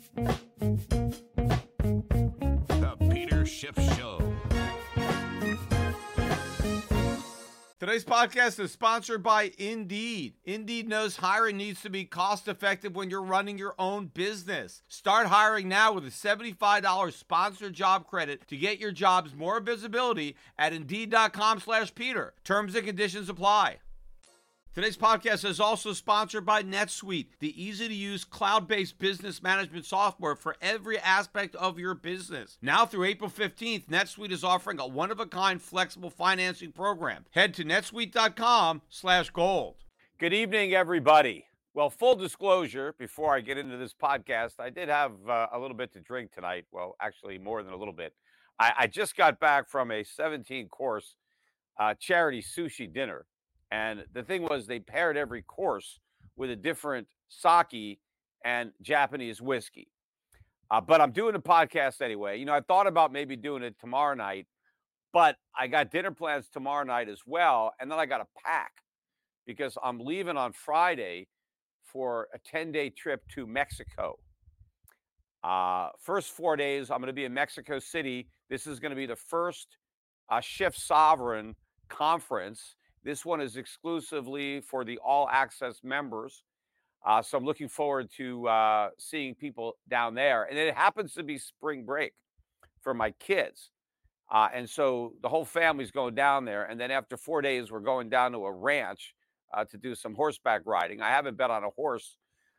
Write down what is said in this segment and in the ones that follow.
The Peter Schiff Show. Today's podcast is sponsored by Indeed. Indeed knows hiring needs to be cost-effective when you're running your own business. Start hiring now with a $75 sponsored job credit to get your jobs more visibility at Indeed.com/Peter. Terms and conditions apply. Today's podcast is also sponsored by NetSuite, the easy-to-use cloud-based business management software for every aspect of your business. Now through April 15th, NetSuite is offering a one-of-a-kind flexible financing program. Head to netsuite.com/gold. Good evening, everybody. Well, full disclosure, before I get into this podcast, I did have a little bit to drink tonight. Well, actually more than a little bit. I just got back from a 17-course charity sushi dinner. And the thing was, they paired every course with a different sake and Japanese whiskey. But I'm doing a podcast anyway. You know, I thought about maybe doing it tomorrow night, but I got dinner plans tomorrow night as well. And then I got to pack because I'm leaving on Friday for a 10-day trip to Mexico. First 4 days, I'm going to be in Mexico City. This is going to be the first Schiff Sovereign conference. This one is exclusively for the All Access members. So I'm looking forward to seeing people down there. And it happens to be spring break for my kids. And so the whole family's going down there. And then after 4 days, we're going down to a ranch to do some horseback riding. I haven't been on a horse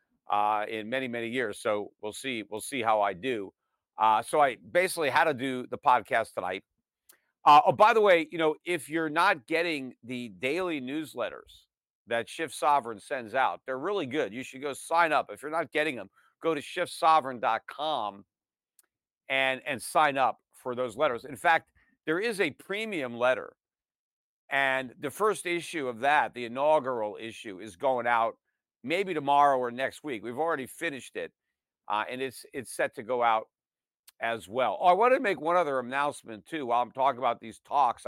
in many, many years. So we'll see how I do. So I basically had to do the podcast tonight. Oh, by the way, you know, if you're not getting the daily newsletters that Schiff Sovereign sends out, they're really good. You should go sign up. If you're not getting them, go to schiffsovereign.com and sign up for those letters. In fact, there is a premium letter, and the first issue of that, the inaugural issue, is going out maybe tomorrow or next week. We've already finished it, and it's set to go out as well. Oh, I wanted to make one other announcement too while I'm talking about these talks.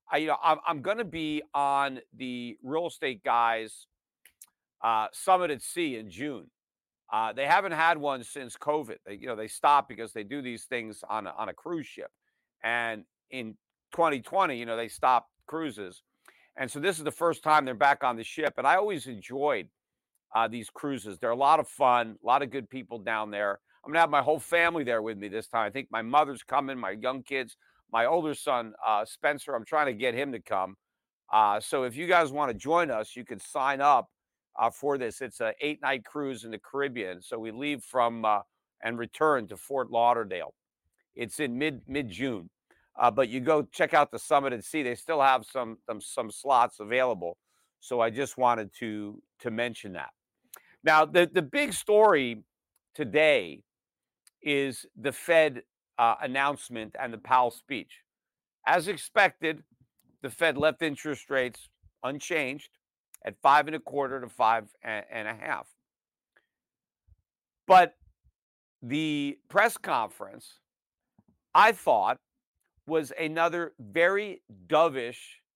I'm going to be on the Real Estate Guys Summit at Sea in June. They haven't had one since COVID. They stopped because they do these things on a cruise ship, and in 2020, they stopped cruises, and so this is the first time they're back on the ship. And I always enjoyed these cruises. They're a lot of fun, a lot of good people down there. I'm going to have my whole family there with me this time. I think my mother's coming, my young kids, my older son, Spencer. I'm trying to get him to come. So if you guys want to join us, you can sign up for this. It's an 8-night cruise in the Caribbean. So we leave from and return to Fort Lauderdale. It's in mid-June. But you go check out the Summit at Sea. They still have some slots available. So I just wanted to mention that. Now, the big story today is the Fed announcement and the Powell speech. As expected, the Fed left interest rates unchanged at 5.25 to 5.5. But the press conference, I thought, was another very dovish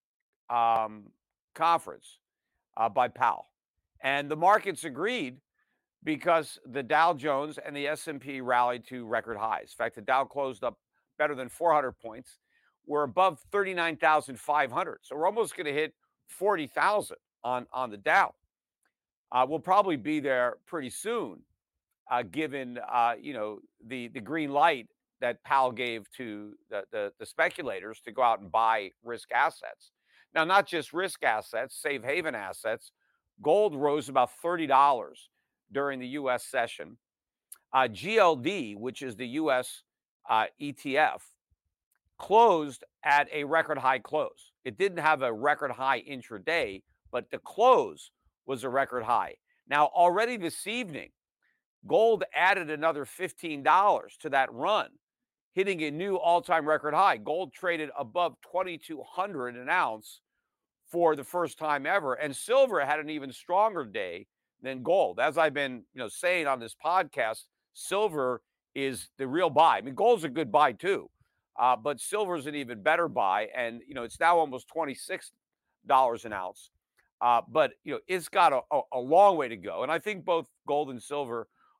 conference by Powell. And the markets agreed, because the Dow Jones and the S&P rallied to record highs. In fact, the Dow closed up better than 400 points. We're above 39,500. So we're almost going to hit 40,000 on the Dow. We'll probably be there pretty soon, given the green light that Powell gave to the speculators to go out and buy risk assets. Now, not just risk assets, safe haven assets. Gold rose about $30 during the U.S. session. GLD, which is the U.S. ETF, closed at a record high close. It didn't have a record high intraday, but the close was a record high. Now, already this evening, gold added another $15 to that run, hitting a new all-time record high. Gold traded above $2,200 an ounce for the first time ever, and silver had an even stronger day than gold. As I've been, saying on this podcast, silver is the real buy. I mean, gold's a good buy too, but silver's an even better buy, and it's now almost $26 an ounce. But it's got a long way to go, and I think both gold and silver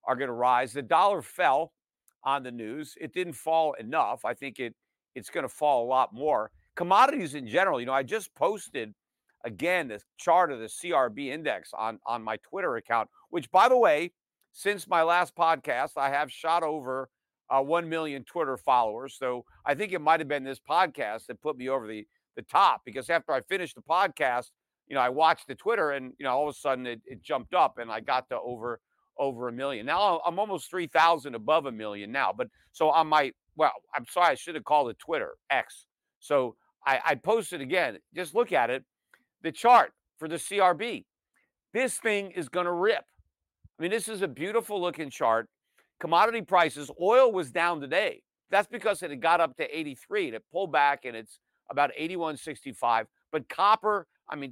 are going to rise. The dollar fell on the news. It didn't fall enough. I think it's going to fall a lot more. Commodities in general, I just posted again the chart of the CRB index on my Twitter account, which, by the way, since my last podcast, I have shot over 1 million Twitter followers. So I think it might have been this podcast that put me over the top, because after I finished the podcast, I watched the Twitter and, all of a sudden it jumped up and I got to over 1 million. Now I'm almost 3,000 above 1 million now. But so on my, I'm sorry, I should have called it Twitter, X. So I posted again, just look at it, the chart for the CRB. This thing is going to rip. I mean, this is a beautiful looking chart. Commodity prices, oil was down today. That's because it had got up to 83 and it pulled back and it's about 81.65. But copper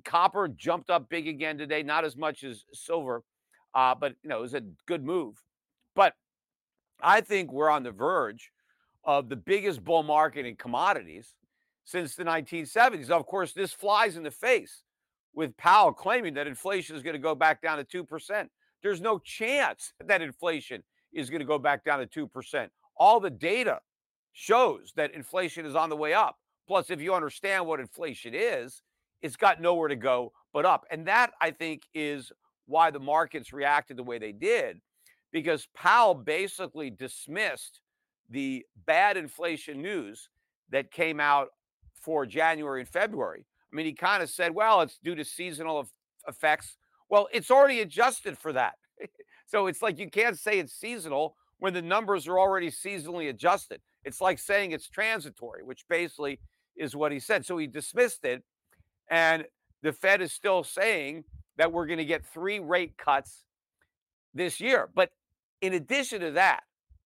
jumped up big again today, not as much as silver, but it was a good move. But I think we're on the verge of the biggest bull market in commodities since the 1970s. Of course, this flies in the face with Powell claiming that inflation is going to go back down to 2%. There's no chance that inflation is going to go back down to 2%. All the data shows that inflation is on the way up. Plus, if you understand what inflation is, it's got nowhere to go but up. And that, I think, is why the markets reacted the way they did, because Powell basically dismissed the bad inflation news that came out for January and February. I mean, he kind of said, well, it's due to seasonal effects. Well, it's already adjusted for that. So it's like you can't say it's seasonal when the numbers are already seasonally adjusted. It's like saying it's transitory, which basically is what he said. So he dismissed it. And the Fed is still saying that we're going to get 3 rate cuts this year. But in addition to that,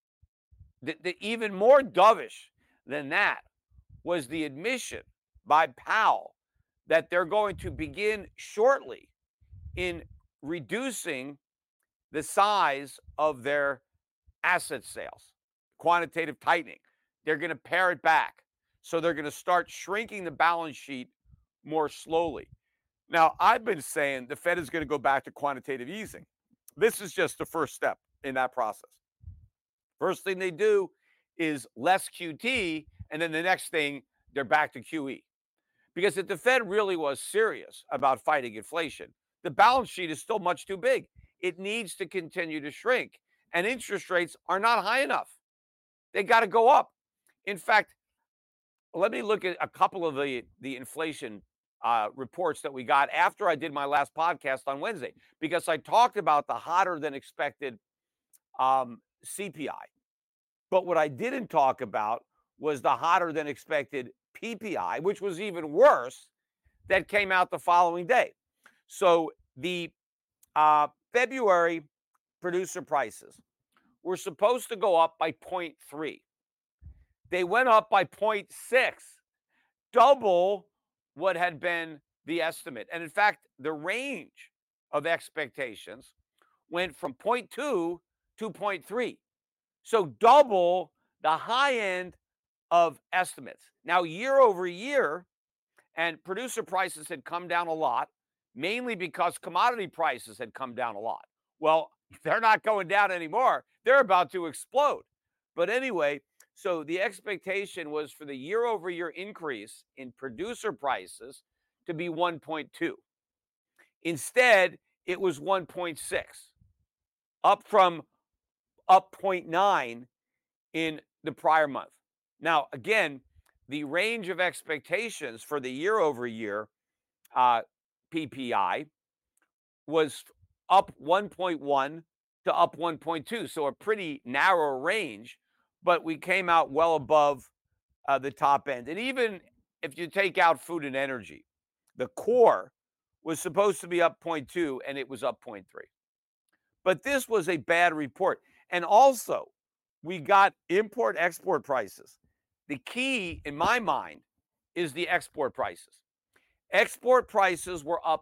the even more dovish than that was the admission by Powell that they're going to begin shortly in reducing the size of their asset sales, quantitative tightening. They're going to pare it back. So they're going to start shrinking the balance sheet more slowly. Now, I've been saying the Fed is going to go back to quantitative easing. This is just the first step in that process. First thing they do is less QT, and then the next thing, they're back to QE. Because if the Fed really was serious about fighting inflation, the balance sheet is still much too big. It needs to continue to shrink, and interest rates are not high enough. They got to go up. In fact, let me look at a couple of the inflation reports that we got after I did my last podcast on Wednesday, because I talked about the hotter than expected CPI. But what I didn't talk about was the hotter than expected PPI, which was even worse, that came out the following day. So the February producer prices were supposed to go up by 0.3. They went up by 0.6, double what had been the estimate. And in fact, the range of expectations went from 0.2 to 0.3. So double the high end of estimates. Now, year over year, and producer prices had come down a lot, mainly because commodity prices had come down a lot. Well, they're not going down anymore. They're about to explode. But anyway, so the expectation was for the year over year increase in producer prices to be 1.2. Instead, it was 1.6, up from 0.9 in the prior month. Now, again, the range of expectations for the year over year PPI was up 1.1 to up 1.2. So a pretty narrow range, but we came out well above the top end. And even if you take out food and energy, the core was supposed to be up 0.2 and it was up 0.3. But this was a bad report. And also, we got import-export prices. The key, in my mind, is the export prices. Export prices were up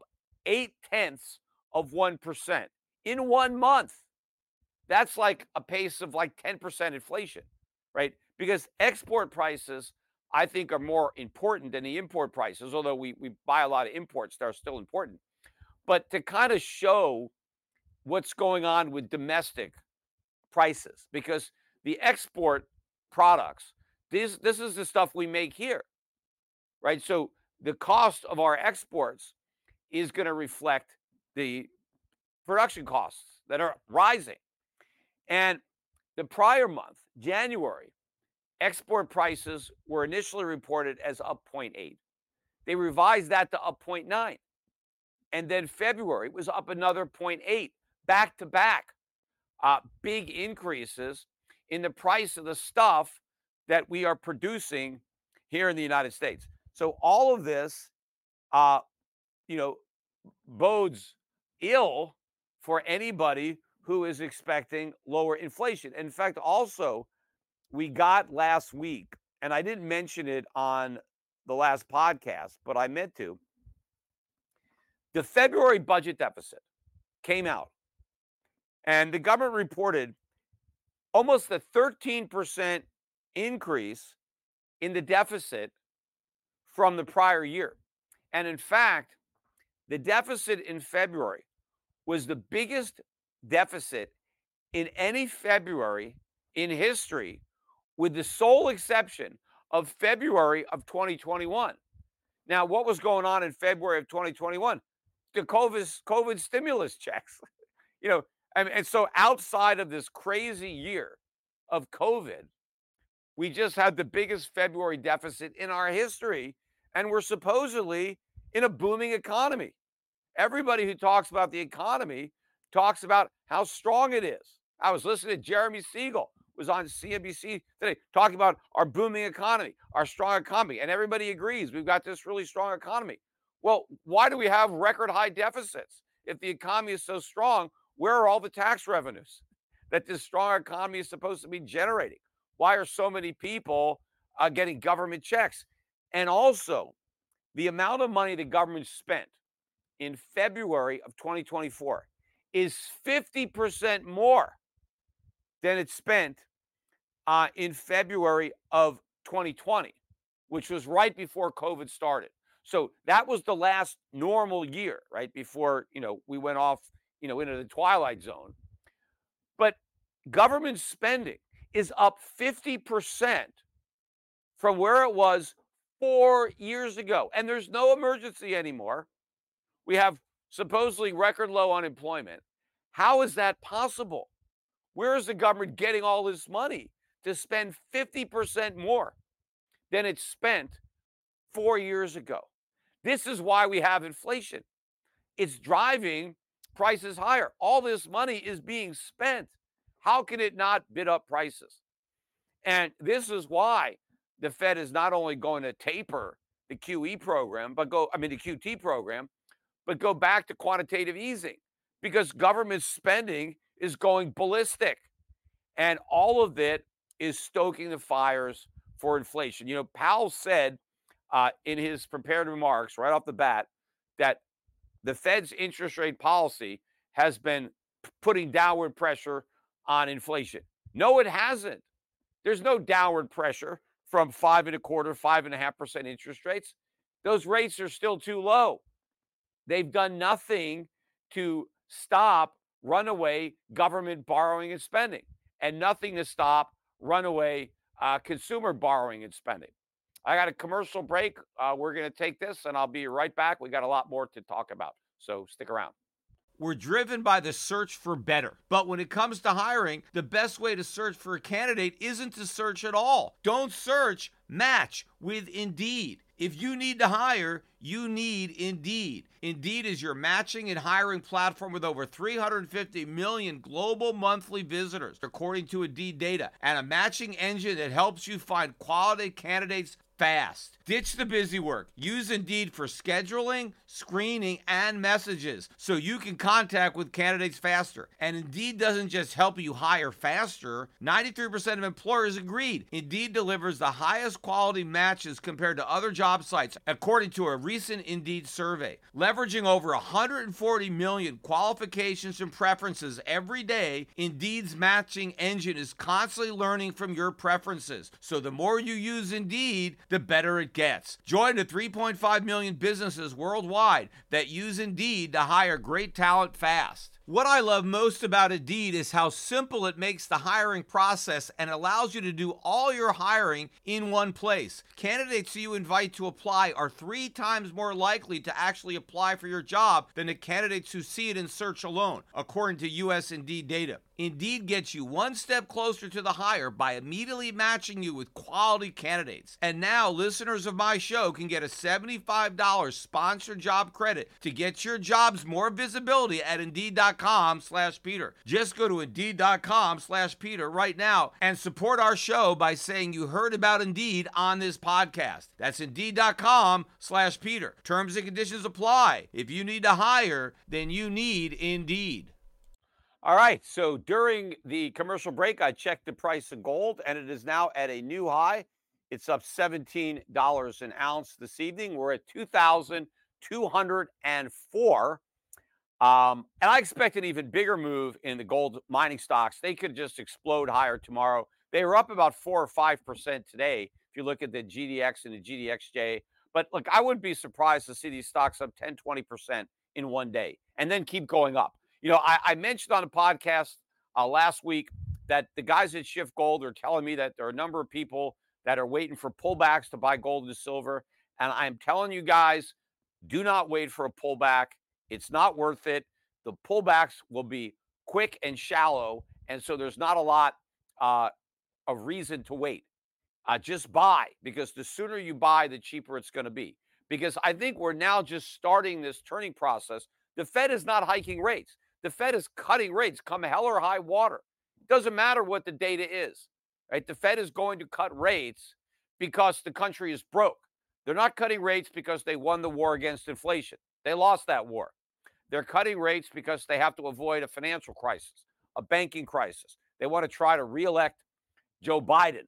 0.8% in 1 month. That's like a pace of like 10% inflation, right? Because export prices, I think, are more important than the import prices, although we buy a lot of imports that are still important. But to kind of show what's going on with domestic prices, because the export products, this is the stuff we make here, right? So the cost of our exports is going to reflect the production costs that are rising. And the prior month, January, export prices were initially reported as up 0.8. They revised that to up 0.9. And then February was up another 0.8, back to back. Big increases in the price of the stuff that we are producing here in the United States. So all of this, bodes ill for anybody who is expecting lower inflation. In fact, also, we got last week, and I didn't mention it on the last podcast, but I meant to. The February budget deficit came out, and the government reported almost a 13% increase in the deficit from the prior year. And in fact, the deficit in February was the biggest deficit in any February in history, with the sole exception of February of 2021. Now, what was going on in February of 2021? The COVID stimulus checks, and so outside of this crazy year of COVID, we just had the biggest February deficit in our history, and we're supposedly in a booming economy. Everybody who talks about the economy talks about how strong it is. I was listening to Jeremy Siegel, was on CNBC today, talking about our booming economy, our strong economy, and everybody agrees we've got this really strong economy. Well, why do we have record high deficits? If the economy is so strong, where are all the tax revenues that this strong economy is supposed to be generating? Why are so many people getting government checks? And also, the amount of money the government spent in February of 2024 is 50% more than it spent in February of 2020, which was right before COVID started. So that was the last normal year, right? Before, we went off, into the twilight zone. But government spending is up 50% from where it was 4 years ago. And there's no emergency anymore. We have supposedly record low unemployment. How is that possible? Where is the government getting all this money to spend 50% more than it spent 4 years ago? This is why we have inflation. It's driving prices higher. All this money is being spent. How can it not bid up prices? And this is why the Fed is not only going to taper the QE program, the QT program, but go back to quantitative easing, because government spending is going ballistic. And all of it is stoking the fires for inflation. Powell said in his prepared remarks right off the bat that the Fed's interest rate policy has been putting downward pressure on inflation. No, it hasn't. There's no downward pressure from 5.25%, 5.5% interest rates. Those rates are still too low. They've done nothing to stop runaway government borrowing and spending, and nothing to stop runaway consumer borrowing and spending. I got a commercial break. We're going to take this, and I'll be right back. We got a lot more to talk about, so stick around. We're driven by the search for better. But when it comes to hiring, the best way to search for a candidate isn't to search at all. Don't search, match with Indeed. If you need to hire, you need Indeed. Indeed is your matching and hiring platform with over 350 million global monthly visitors, according to Indeed data, and a matching engine that helps you find quality candidates fast. Ditch the busy work. Use Indeed for scheduling, screening, and messages so you can contact with candidates faster. And Indeed doesn't just help you hire faster. 93% of employers agreed. Indeed delivers the highest quality matches compared to other job sites, according to a recent Indeed survey. Leveraging over 140 million qualifications and preferences every day, Indeed's matching engine is constantly learning from your preferences. So the more you use Indeed, the better it gets. Join the 3.5 million businesses worldwide that use Indeed to hire great talent fast. What I love most about Indeed is how simple it makes the hiring process and allows you to do all your hiring in one place. Candidates you invite to apply are 3 times more likely to actually apply for your job than the candidates who see it in search alone, according to US Indeed data. Indeed gets you one step closer to the hire by immediately matching you with quality candidates. And now listeners of my show can get a $75 sponsored job credit to get your jobs more visibility at Indeed.com/Peter. Just go to Indeed.com/Peter right now and support our show by saying you heard about Indeed on this podcast. That's Indeed.com/Peter. Terms and conditions apply. If you need to hire, then you need Indeed. All right. So during the commercial break, I checked the price of gold, and it is now at a new high. It's up $17 an ounce this evening. We're at 2,204. And I expect an even bigger move in the gold mining stocks. They could just explode higher tomorrow. They were up about 4 or 5% today, if you look at the GDX and the GDXJ. But look, I wouldn't be surprised to see these stocks up 10, 20% in one day and then keep going up. You know, I mentioned on a podcast last week that the guys at Shift Gold are telling me that there are a number of people that are waiting for pullbacks to buy gold and silver. And I'm telling you guys, do not wait for a pullback. It's not worth it. The pullbacks will be quick and shallow. And so there's not a lot of reason to wait. Just buy, because the sooner you buy, the cheaper it's going to be. Because I think we're now just starting this turning process. The Fed is not hiking rates. The Fed is cutting rates come hell or high water. It doesn't matter what the data is, right? The Fed is going to cut rates because the country is broke. They're not cutting rates because they won the war against inflation. They lost that war. They're cutting rates because they have to avoid a financial crisis, a banking crisis. They want to try to reelect Joe Biden.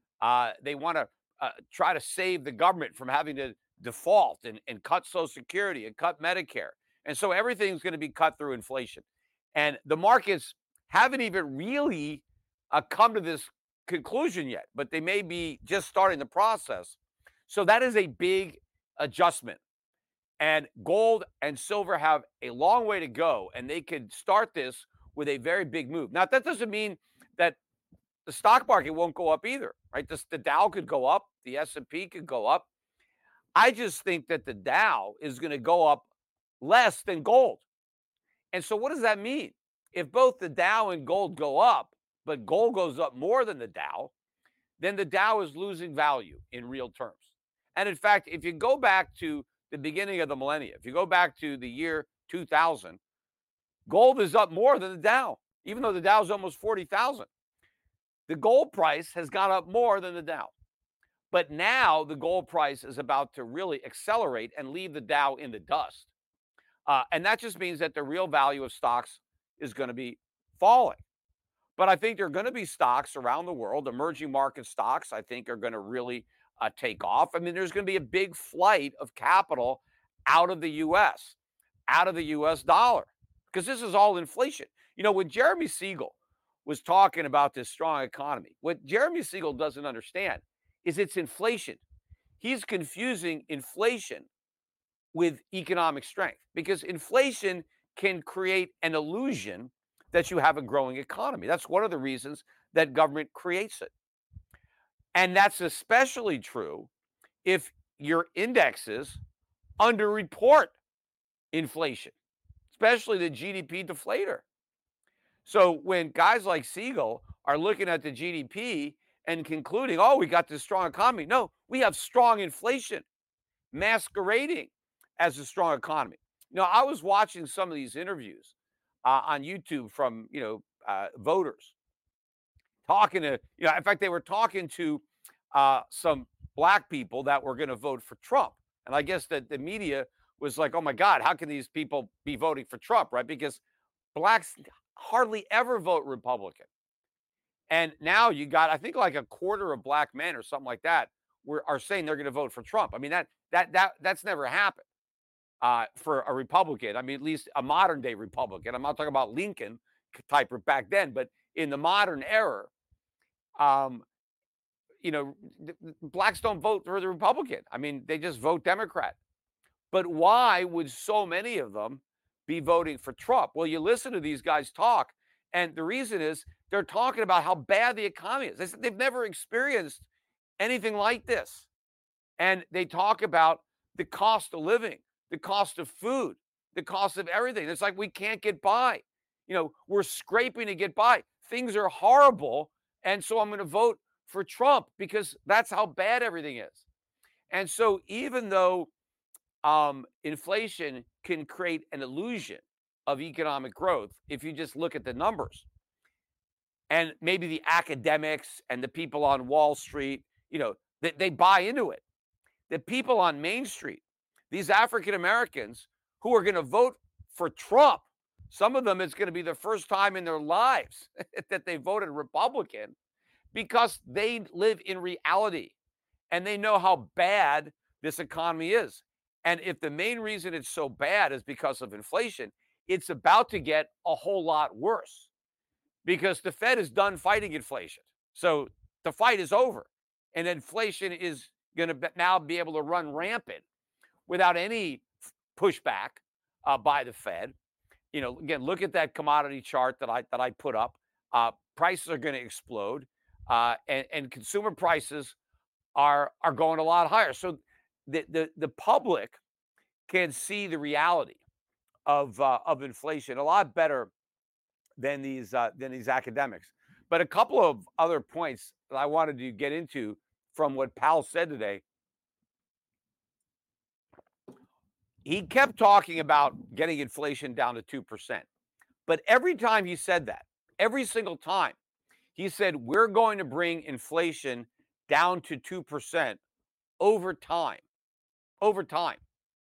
They want to try to save the government from having to default and cut Social Security and cut Medicare. And so everything's going to be cut through inflation. And the markets haven't even really come to this conclusion yet, but they may be just starting the process. So that is a big adjustment. And gold and silver have a long way to go, and they could start this with a very big move. Now, that doesn't mean that the stock market won't go up either, right? The Dow could go up. The S&P could go up. I just think that the Dow is going to go up less than gold. And so what does that mean? If both the Dow and gold go up, but gold goes up more than the Dow, then the Dow is losing value in real terms. And in fact, if you go back to the beginning of the millennium, if you go back to the year 2000, gold is up more than the Dow, even though the Dow is almost 40,000. The gold price has gone up more than the Dow. But now the gold price is about to really accelerate and leave the Dow in the dust. And that just means that the real value of stocks is going to be falling. But I think there are going to be stocks around the world, emerging market stocks, I think are going to really take off. I mean, there's going to be a big flight of capital out of the U.S., out of the U.S. dollar, because this is all inflation. You know, when Jeremy Siegel was talking about this strong economy, what Jeremy Siegel doesn't understand is it's inflation. He's confusing inflation with economic strength, because inflation can create an illusion that you have a growing economy. That's one of the reasons that government creates it. And that's especially true if your indexes underreport inflation, especially the GDP deflator. So when guys like Siegel are looking at the GDP and concluding, oh, we got this strong economy. No, we have strong inflation masquerading as a strong economy. You know, I was watching some of these interviews on YouTube from, voters talking to, in fact, they were talking to some black people that were going to vote for Trump. And I guess that the media was like, oh my God, how can these people be voting for Trump, right? Because blacks hardly ever vote Republican. And now you got, I think, like a quarter of black men or something like that are saying they're going to vote for Trump. I mean, that's never happened for a Republican. I mean, at least a modern day Republican. I'm not talking about Lincoln type back then, but in the modern era, blacks don't vote for the Republican. I mean, they just vote Democrat. But why would so many of them be voting for Trump. Well, you listen to these guys talk, and the reason is they're talking about how bad the economy is. They said they've never experienced anything like this. And they talk about the cost of living, the cost of food, the cost of everything. It's like we can't get by. We're scraping to get by. Things are horrible. And so I'm going to vote for Trump because that's how bad everything is. And so even though inflation can create an illusion of economic growth, if you just look at the numbers, and maybe the academics and the people on Wall Street, they buy into it. The people on Main Street, these African Americans who are going to vote for Trump, some of them, it's going to be the first time in their lives that they voted Republican because they live in reality and they know how bad this economy is. And if the main reason it's so bad is because of inflation, it's about to get a whole lot worse because the Fed is done fighting inflation. So the fight is over and inflation is going to now be able to run rampant without any pushback by the Fed. Again, look at that commodity chart that I put up. Prices are going to explode, and consumer prices are going a lot higher. So the public can see the reality of inflation a lot better than these academics. But a couple of other points that I wanted to get into from what Powell said today. He kept talking about getting inflation down to 2%. But every time he said that, every single time, he said, we're going to bring inflation down to 2% over time. Over time.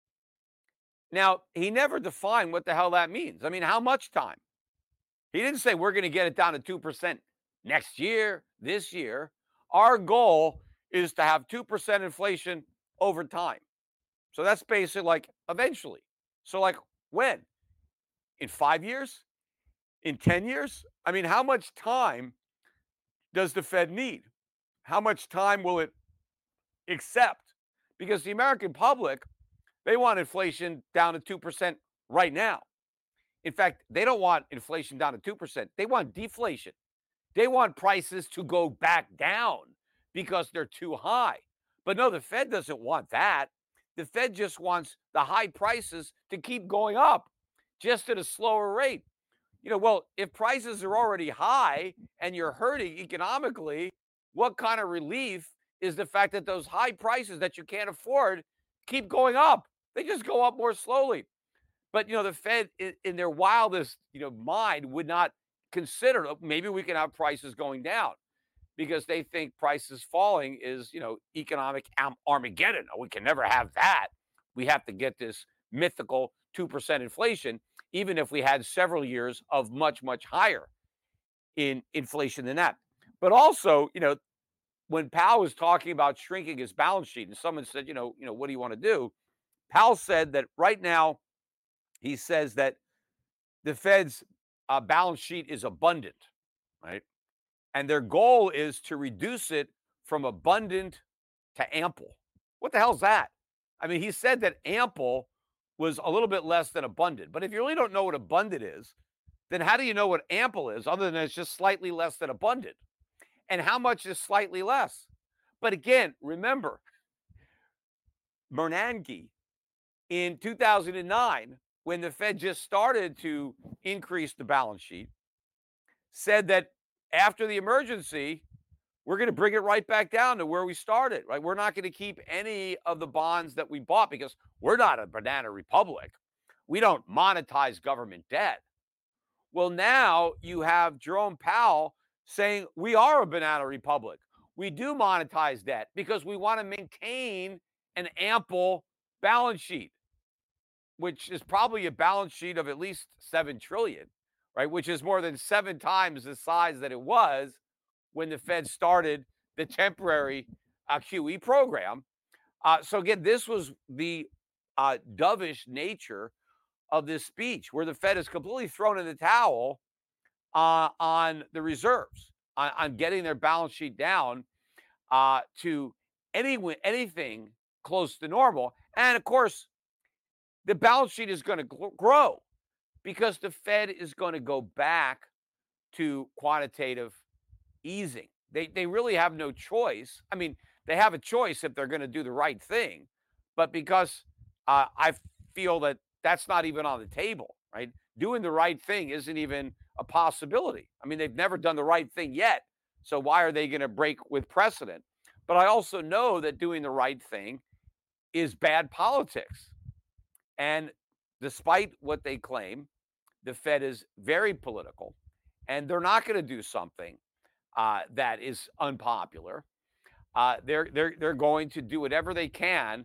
Now, he never defined what the hell that means. I mean, how much time? He didn't say we're going to get it down to 2% next year, this year. Our goal is to have 2% inflation over time. So that's basically like eventually. So like when? In 5 years? In 10 years? I mean, how much time does the Fed need? How much time will it accept? Because the American public, they want inflation down to 2% right now. In fact, they don't want inflation down to 2%. They want deflation. They want prices to go back down because they're too high. But no, the Fed doesn't want that. The Fed just wants the high prices to keep going up, just at a slower rate. Well, if prices are already high and you're hurting economically, what kind of relief is the fact that those high prices that you can't afford keep going up? They just go up more slowly. But, the Fed in their wildest, mind would not consider, maybe we can have prices going down because they think prices falling is, economic Armageddon. We can never have that. We have to get this mythical 2% inflation, even if we had several years of much, much higher in inflation than that. But also, when Powell was talking about shrinking his balance sheet and someone said, what do you want to do? Powell said that right now, he says that the Fed's balance sheet is abundant, right? And their goal is to reduce it from abundant to ample. What the hell's that? I mean, he said that ample was a little bit less than abundant. But if you really don't know what abundant is, then how do you know what ample is other than it's just slightly less than abundant? And how much is slightly less? But again, remember, Bernanke in 2009, when the Fed just started to increase the balance sheet, said that after the emergency, we're going to bring it right back down to where we started, right? We're not going to keep any of the bonds that we bought because we're not a banana republic. We don't monetize government debt. Well, now you have Jerome Powell saying we are a banana republic. We do monetize debt because we want to maintain an ample balance sheet, which is probably a balance sheet of at least $7 trillion, right? Which is more than 7 times the size that it was when the Fed started the temporary QE program. So again, this was the dovish nature of this speech, where the Fed is completely thrown in the towel on the reserves, on getting their balance sheet down to anything close to normal. And of course, the balance sheet is going to grow because the Fed is going to go back to quantitative easing. They really have no choice. I mean, they have a choice if they're going to do the right thing, but because I feel that that's not even on the table, right? Doing the right thing isn't even a possibility. I mean, they've never done the right thing yet, so why are they going to break with precedent? But I also know that doing the right thing is bad politics. And despite what they claim, the Fed is very political, and they're not going to do something that is unpopular. They're going to do whatever they can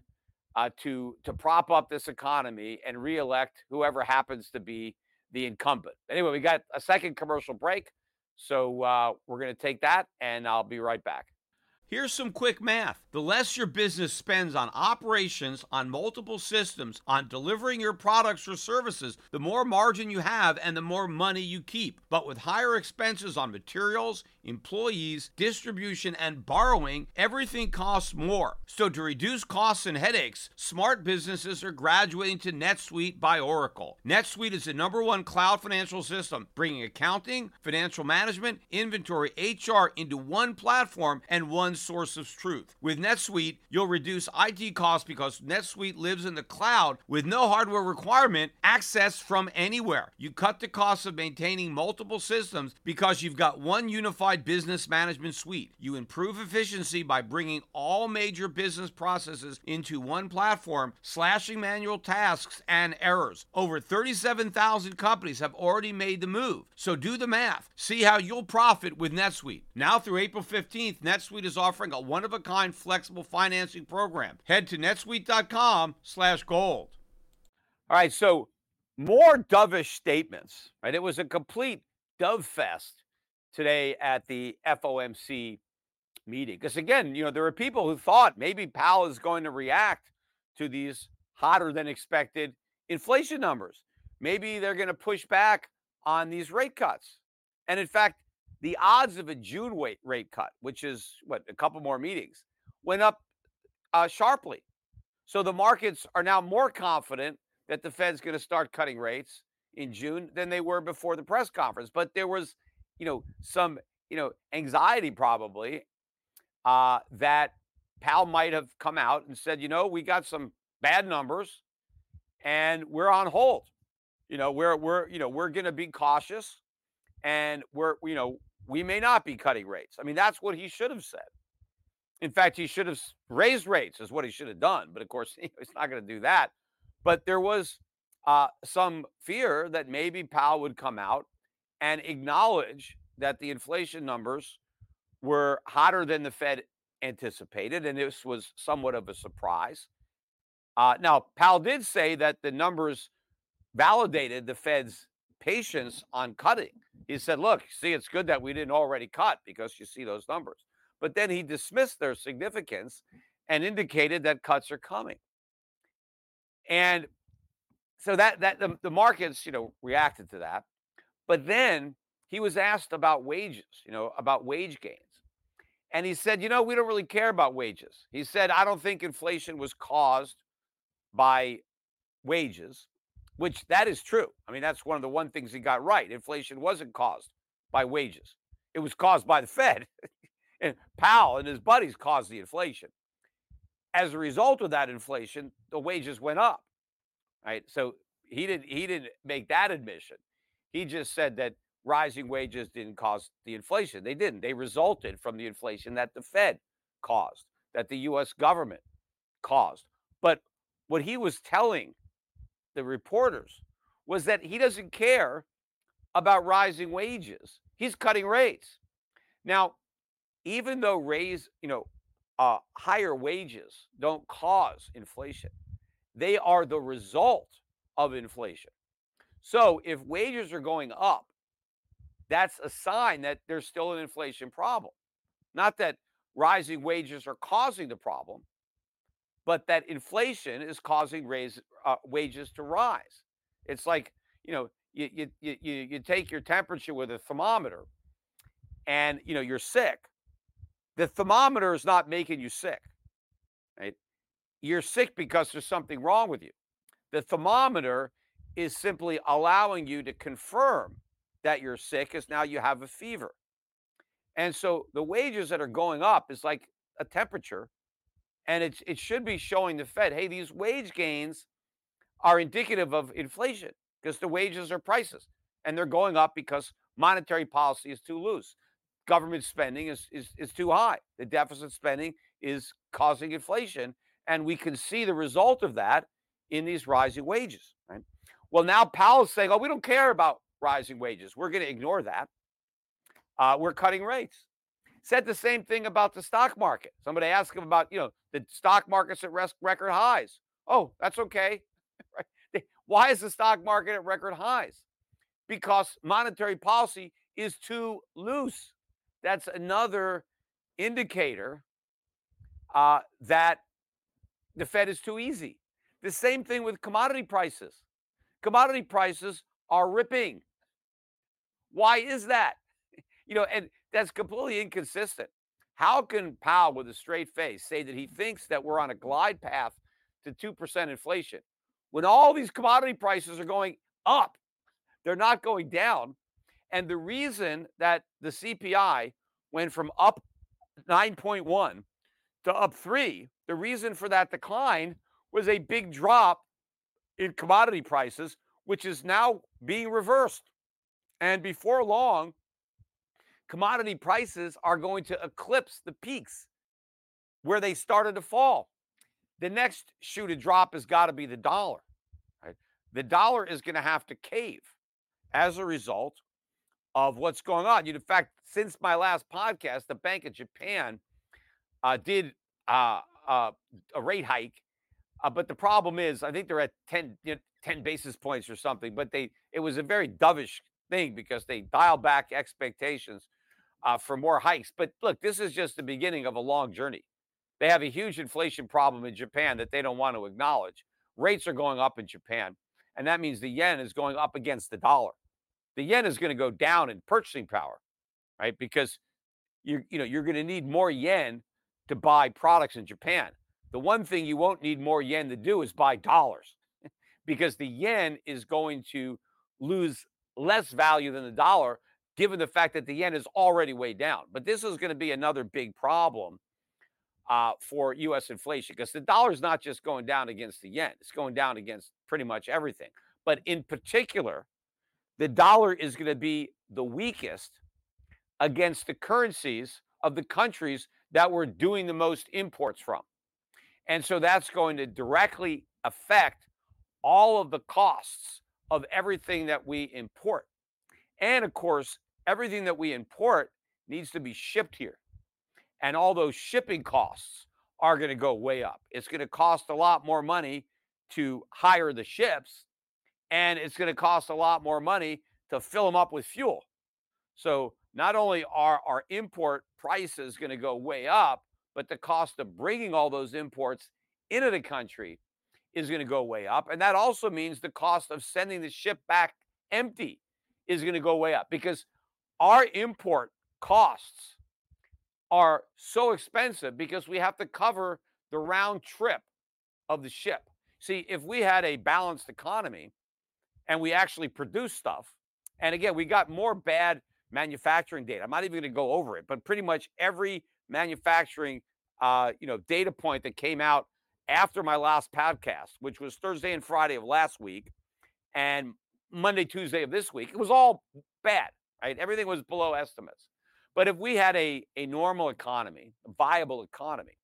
to prop up this economy and reelect whoever happens to be the incumbent. Anyway, we got a second commercial break, so we're going to take that, and I'll be right back. Here's some quick math. The less your business spends on operations, on multiple systems, on delivering your products or services, the more margin you have and the more money you keep. But with higher expenses on materials, employees, distribution, and borrowing, everything costs more. So to reduce costs and headaches, smart businesses are graduating to NetSuite by Oracle. NetSuite is the #1 cloud financial system, bringing accounting, financial management, inventory, HR into one platform and one source of truth. With NetSuite, you'll reduce IT costs because NetSuite lives in the cloud with no hardware requirement, access from anywhere. You cut the cost of maintaining multiple systems because you've got one unified business management suite. You improve efficiency by bringing all major business processes into one platform, slashing manual tasks and errors. Over 37,000 companies have already made the move. So do the math. See how you'll profit with NetSuite. Now through April 15th, NetSuite is offering a one-of-a-kind flexible financing program. Head to netsuite.com/gold. All right, so more dovish statements, right? It was a complete dove fest today at the FOMC meeting. Because again, there are people who thought maybe Powell is going to react to these hotter than expected inflation numbers. Maybe they're going to push back on these rate cuts. And in fact, the odds of a June rate cut, which is a couple more meetings, went up sharply. So the markets are now more confident that the Fed's going to start cutting rates in June than they were before the press conference. But there was, some, anxiety probably that Powell might have come out and said, we got some bad numbers and we're on hold. We're going to be cautious and we may not be cutting rates. I mean, that's what he should have said. In fact, he should have raised rates is what he should have done. But of course, he's not going to do that. But there was some fear that maybe Powell would come out and acknowledge that the inflation numbers were hotter than the Fed anticipated. And this was somewhat of a surprise. Now, Powell did say that the numbers validated the Fed's patience on cutting. He said, look, see, it's good that we didn't already cut because you see those numbers. But then he dismissed their significance and indicated that cuts are coming. And so that the markets, reacted to that. But then he was asked about wages, about wage gains. And he said, we don't really care about wages. He said, I don't think inflation was caused by wages, which that is true. I mean, that's one of the things he got right. Inflation wasn't caused by wages. It was caused by the Fed. And Powell and his buddies caused the inflation. As a result of that inflation, the wages went up. Right? So he didn't make that admission. He just said that rising wages didn't cause the inflation. They didn't. They resulted from the inflation that the Fed caused, that the U.S. government caused. But what he was telling the reporters was that he doesn't care about rising wages. He's cutting rates. Now, even though higher wages don't cause inflation, they are the result of inflation. So if wages are going up, that's a sign that there's still an inflation problem. Not that rising wages are causing the problem, but that inflation is causing wages to rise. It's like, you take your temperature with a thermometer and, you're sick. The thermometer is not making you sick, right? You're sick because there's something wrong with you. The thermometer is simply allowing you to confirm that you're sick because now you have a fever. And so the wages that are going up is like a temperature, and it should be showing the Fed, hey, these wage gains are indicative of inflation because the wages are prices, and they're going up because monetary policy is too loose. Government spending is too high. The deficit spending is causing inflation, and we can see the result of that in these rising wages. Right? Well, now Powell's saying, "Oh, we don't care about rising wages. We're going to ignore that. We're cutting rates." Said the same thing about the stock market. Somebody asked him about, the stock market's at record highs. Oh, that's okay. Right? Why is the stock market at record highs? Because monetary policy is too loose. That's another indicator that the Fed is too easy. The same thing with commodity prices. Commodity prices are ripping. Why is that? And that's completely inconsistent. How can Powell, with a straight face, say that he thinks that we're on a glide path to 2% inflation when all these commodity prices are going up? They're not going down. And the reason that the CPI went from up 9.1 to up 3, the reason for that decline was a big drop in commodity prices, which is now being reversed. And before long, commodity prices are going to eclipse the peaks where they started to fall. The next shoe to drop has got to be the dollar. Right? The dollar is going to have to cave as a result of what's going on. In fact, since my last podcast, the Bank of Japan did a rate hike, but the problem is, I think they're at 10 basis points or something. But it was a very dovish thing because they dialed back expectations for more hikes. But look, this is just the beginning of a long journey. They have a huge inflation problem in Japan that they don't want to acknowledge. Rates are going up in Japan, and that means the yen is going up against the dollar. The yen is going to go down in purchasing power, right? Because you're going to need more yen to buy products in Japan. The one thing you won't need more yen to do is buy dollars because the yen is going to lose less value than the dollar, given the fact that the yen is already way down. But this is going to be another big problem for U.S. inflation because the dollar is not just going down against the yen. It's going down against pretty much everything. But in particular, the dollar is going to be the weakest against the currencies of the countries that we're doing the most imports from. And so that's going to directly affect all of the costs of everything that we import. And of course, everything that we import needs to be shipped here. And all those shipping costs are going to go way up. It's going to cost a lot more money to hire the ships, and it's going to cost a lot more money to fill them up with fuel. So not only are our import prices going to go way up, but the cost of bringing all those imports into the country is going to go way up. And that also means the cost of sending the ship back empty is going to go way up because our import costs are so expensive because we have to cover the round trip of the ship. See, if we had a balanced economy and we actually produce stuff, and again, we got more bad manufacturing data. I'm not even going to go over it, but pretty much every manufacturing data point that came out after my last podcast, which was Thursday and Friday of last week and Monday, Tuesday of this week, it was all bad, right? Everything was below estimates. But if we had a normal economy, a viable economy,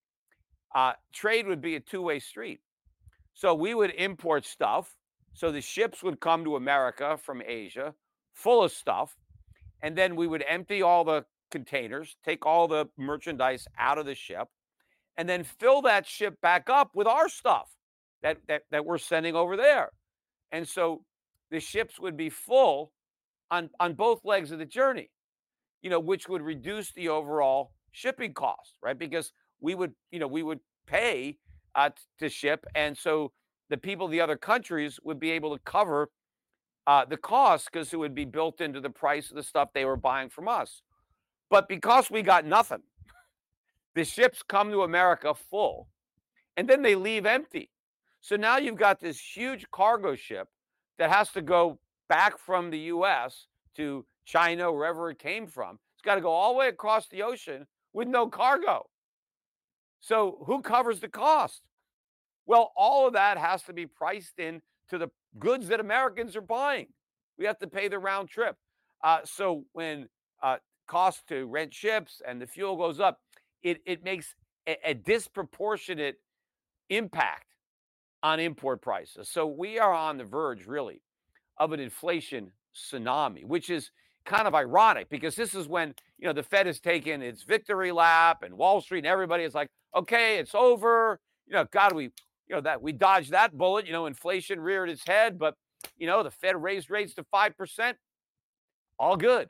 trade would be a two-way street. So we would import stuff. So the ships would come to America from Asia full of stuff. And then we would empty all the containers, take all the merchandise out of the ship, and then fill that ship back up with our stuff that we're sending over there. And so the ships would be full on both legs of the journey, which would reduce the overall shipping cost, right? Because we would pay to ship. And so the people of the other countries would be able to cover the cost because it would be built into the price of the stuff they were buying from us. But because we got nothing, the ships come to America full and then they leave empty. So now you've got this huge cargo ship that has to go back from the U.S. to China, wherever it came from. It's got to go all the way across the ocean with no cargo. So who covers the cost? Well, all of that has to be priced in to the goods that Americans are buying. We have to pay the round trip. So when cost to rent ships and the fuel goes up, it makes a disproportionate impact on import prices. So we are on the verge, really, of an inflation tsunami, which is kind of ironic because this is when the Fed has taken its victory lap and Wall Street and everybody is like, okay, it's over. God, that we dodged that bullet. Inflation reared its head, but the Fed raised rates to 5%. All good.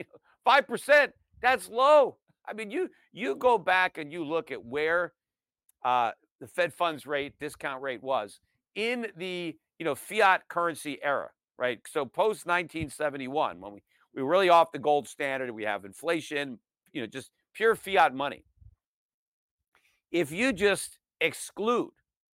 5%, that's low. I mean, you go back and you look at where the Fed funds rate, discount rate was in the fiat currency era, right? So post 1971, when we were really off the gold standard, we have inflation, just pure fiat money. If you just exclude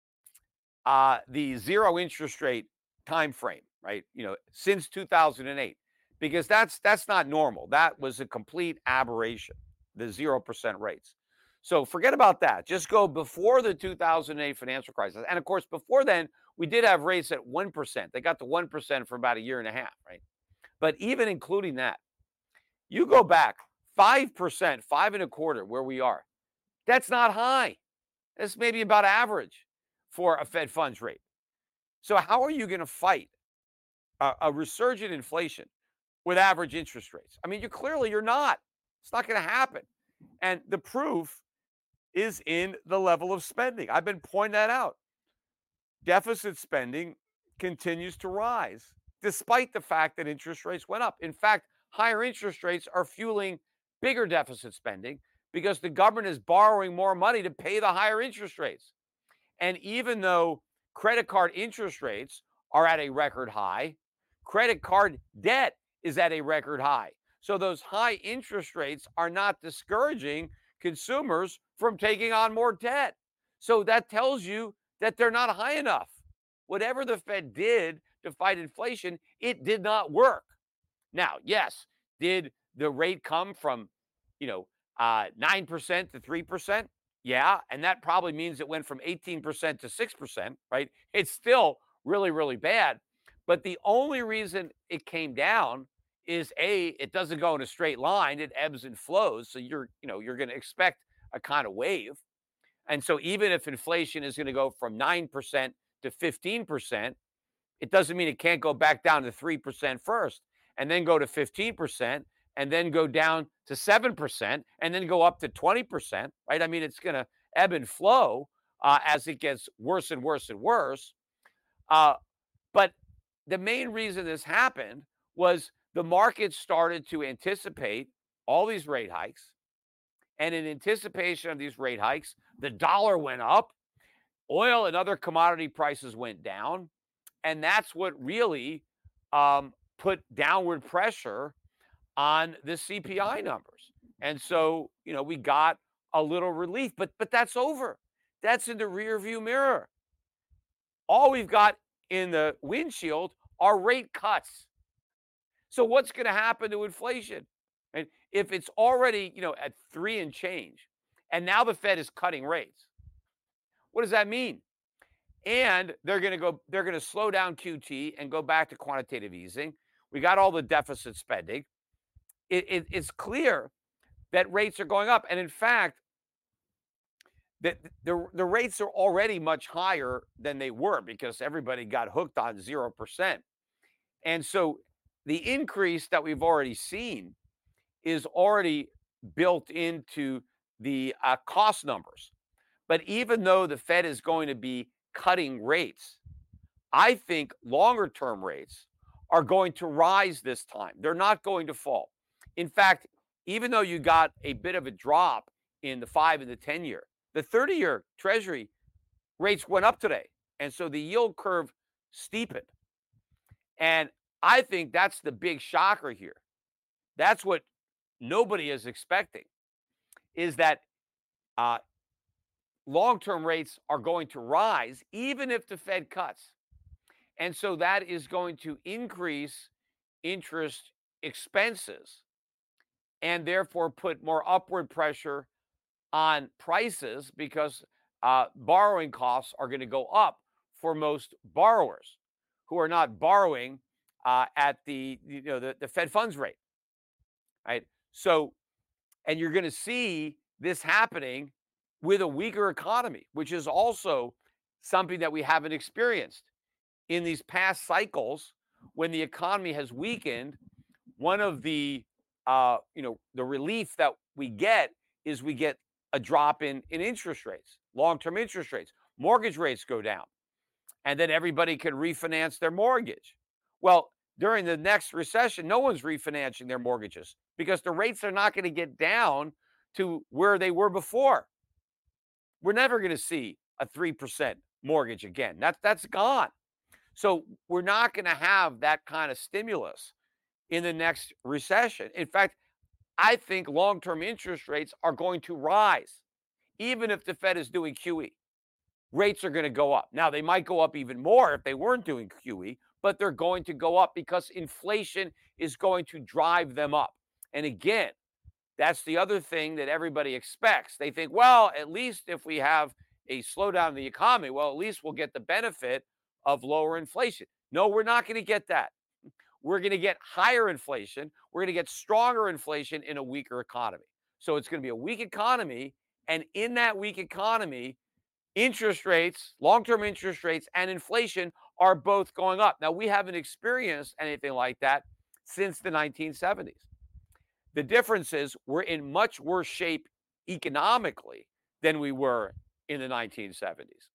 the zero interest rate time frame, right? Since 2008, because that's not normal. That was a complete aberration, the 0% rates. So forget about that. Just go before the 2008 financial crisis. And of course, before then, we did have rates at 1%. They got to 1% for about a year and a half, right? But even including that, you go back 5%, 5.25%, where we are. That's not high. That's maybe about average for a Fed funds rate. So how are you going to fight a resurgent inflation with average interest rates? I mean, you're not. It's not going to happen. And the proof is in the level of spending. I've been pointing that out. Deficit spending continues to rise despite the fact that interest rates went up. In fact, higher interest rates are fueling bigger deficit spending because the government is borrowing more money to pay the higher interest rates. And even though credit card interest rates are at a record high, credit card debt is at a record high. So those high interest rates are not discouraging consumers from taking on more debt. So that tells you that they're not high enough. Whatever the Fed did to fight inflation, it did not work. Now, yes, did the rate come from, 9% to 3%? Yeah, and that probably means it went from 18% to 6%, right? It's still really, really bad. But the only reason it came down is it doesn't go in a straight line. It ebbs and flows. So you're going to expect a kind of wave. And so even if inflation is going to go from 9% to 15%, it doesn't mean it can't go back down to 3% first and then go to 15% and then go down to 7% and then go up to 20%, right? I mean, it's going to ebb and flow as it gets worse and worse and worse. But the main reason this happened was the market started to anticipate all these rate hikes. And in anticipation of these rate hikes, the dollar went up, oil and other commodity prices went down. And that's what really put downward pressure on the CPI numbers. And so, we got a little relief, but that's over. That's in the rearview mirror. All we've got in the windshield are rate cuts. So what's going to happen to inflation? And if it's already, at 3 and change, and now the Fed is cutting rates, what does that mean? And they're going to slow down QT and go back to quantitative easing. We got all the deficit spending. It's clear that rates are going up. And in fact, that the rates are already much higher than they were because everybody got hooked on 0%. And so the increase that we've already seen is already built into the cost numbers. But even though the Fed is going to be cutting rates, I think longer term rates are going to rise this time. They're not going to fall. In fact, even though you got a bit of a drop in the 5 and the 10 year, the 30-year Treasury rates went up today. And so the yield curve steepened. And I think that's the big shocker here. That's what nobody is expecting, is that long-term rates are going to rise even if the Fed cuts. And so that is going to increase interest expenses and therefore put more upward pressure on prices because borrowing costs are going to go up for most borrowers who are not borrowing at the Fed funds rate, right? So, and you're going to see this happening with a weaker economy, which is also something that we haven't experienced in these past cycles when the economy has weakened. One of the the relief that we get is we get a drop in interest rates, long-term interest rates. Mortgage rates go down, and then everybody can refinance their mortgage. Well, during the next recession, no one's refinancing their mortgages because the rates are not going to get down to where they were before. We're never going to see a 3% mortgage again. That's gone. So we're not going to have that kind of stimulus in the next recession. In fact, I think long-term interest rates are going to rise, even if the Fed is doing QE. Rates are going to go up. Now, they might go up even more if they weren't doing QE, but they're going to go up because inflation is going to drive them up. And again, that's the other thing that everybody expects. They think, well, at least if we have a slowdown in the economy, well, at least we'll get the benefit of lower inflation. No, we're not going to get that. We're going to get higher inflation. We're going to get stronger inflation in a weaker economy. So it's going to be a weak economy. And in that weak economy, interest rates, long-term interest rates, and inflation are both going up. Now, we haven't experienced anything like that since the 1970s. The difference is we're in much worse shape economically than we were in the 1970s.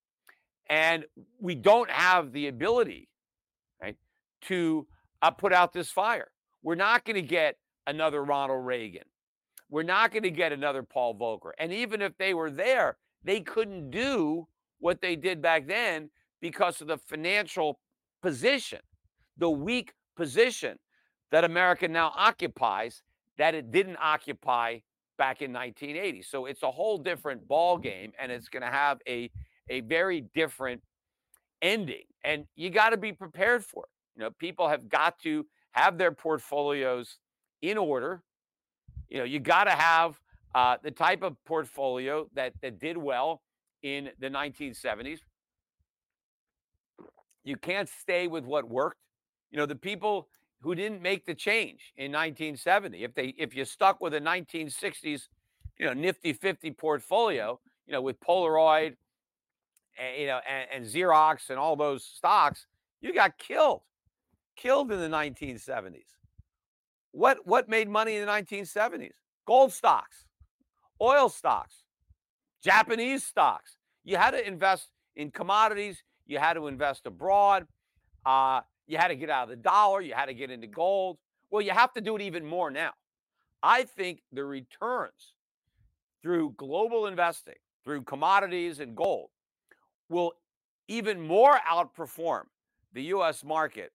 And we don't have the ability, right, to put out this fire. We're not going to get another Ronald Reagan. We're not going to get another Paul Volcker. And even if they were there, they couldn't do what they did back then because of the financial position, the weak position that America now occupies that it didn't occupy back in 1980. So it's a whole different ball game, and it's going to have a very different ending. And you got to be prepared for it. People have got to have their portfolios in order. You got to have the type of portfolio that did well in the 1970s. You can't stay with what worked. The people who didn't make the change in 1970, if you stuck with a 1960s, nifty 50 portfolio, with Polaroid, and Xerox and all those stocks, you got killed in the 1970s. What made money in the 1970s? Gold stocks, oil stocks, Japanese stocks. You had to invest in commodities. You had to invest abroad. You had to get out of the dollar. You had to get into gold. Well, you have to do it even more now. I think the returns through global investing, through commodities and gold, will even more outperform the U.S. market,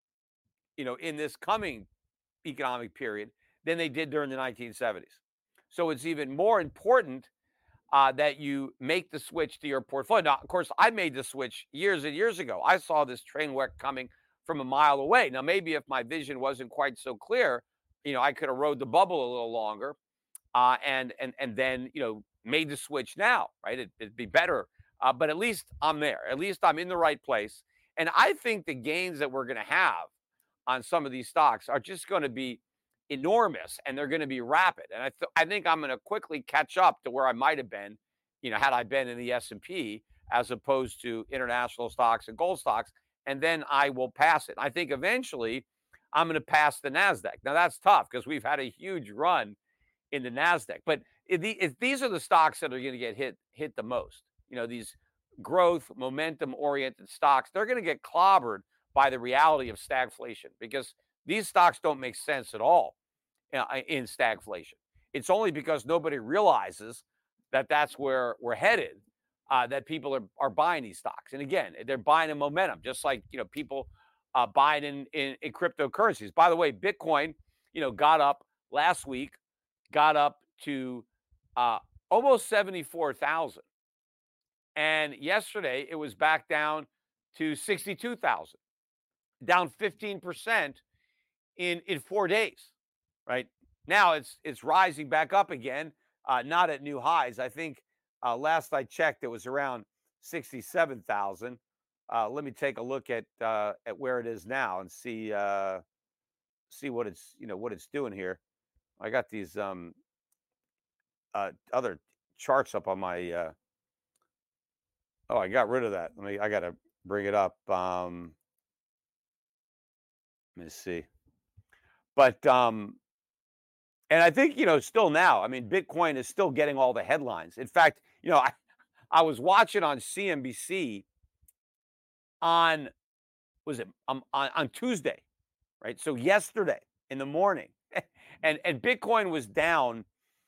in this coming economic period than they did during the 1970s. So it's even more important that you make the switch to your portfolio. Now, of course, I made the switch years and years ago. I saw this train wreck coming from a mile away. Now, maybe if my vision wasn't quite so clear, I could have rode the bubble a little longer, and then made the switch now, right? It'd be better, but at least I'm there. At least I'm in the right place, and I think the gains that we're going to have on some of these stocks are just going to be enormous, and they're going to be rapid. And I think I'm going to quickly catch up to where I might have been, had I been in the S&P as opposed to international stocks and gold stocks, and then I will pass it. I think eventually I'm going to pass the NASDAQ. Now, that's tough because we've had a huge run in the NASDAQ. But if these are the stocks that are going to get hit the most, these growth, momentum-oriented stocks, they're going to get clobbered by the reality of stagflation because these stocks don't make sense at all in stagflation. It's only because nobody realizes that that's where we're headed that people are buying these stocks. And again, they're buying in momentum, just like people buying in cryptocurrencies. By the way, Bitcoin, got up last week, got up to almost 74,000. And yesterday it was back down to 62,000. down 15% in 4 days, right? Now it's rising back up again, not at new highs. I think last I checked, it was around 67,000. Let me take a look at where it is now and see what it's doing here. I got these other charts up on my. Oh, I got rid of that. I got to bring it up. Let me see. But and I think still now. I mean, Bitcoin is still getting all the headlines. In fact, I was watching on CNBC on was it on Tuesday, right? So yesterday in the morning, and Bitcoin was down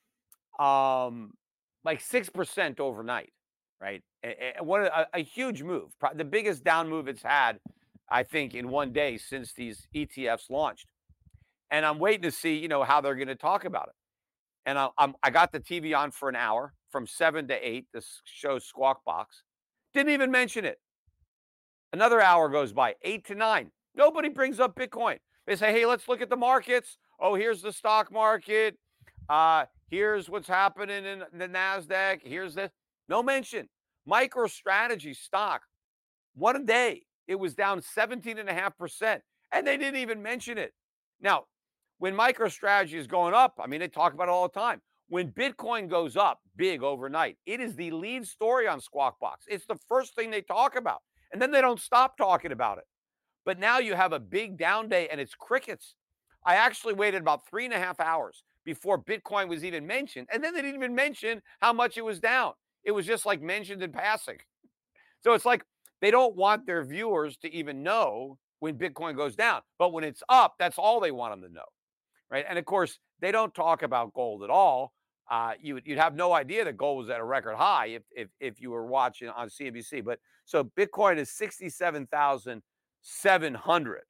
like 6% overnight, right? And a huge move, the biggest down move it's had, I think, in one day since these ETFs launched. And I'm waiting to see, how they're going to talk about it. And I got the TV on for an hour from 7 to 8. This shows Squawk Box. Didn't even mention it. Another hour goes by, 8 to 9. Nobody brings up Bitcoin. They say, hey, let's look at the markets. Oh, here's the stock market. Here's what's happening in the NASDAQ. Here's this. No mention. MicroStrategy stock, one day, it was down 17.5%. And they didn't even mention it. Now, when MicroStrategy is going up, I mean, they talk about it all the time. When Bitcoin goes up big overnight, it is the lead story on Squawk Box. It's the first thing they talk about. And then they don't stop talking about it. But now you have a big down day and it's crickets. I actually waited about 3.5 hours before Bitcoin was even mentioned. And then they didn't even mention how much it was down. It was just like mentioned in passing. So it's like they don't want their viewers to even know when Bitcoin goes down. But when it's up, that's all they want them to know. Right. And of course, they don't talk about gold at all. You'd have no idea that gold was at a record high if you were watching on CNBC. But so Bitcoin is 67,700.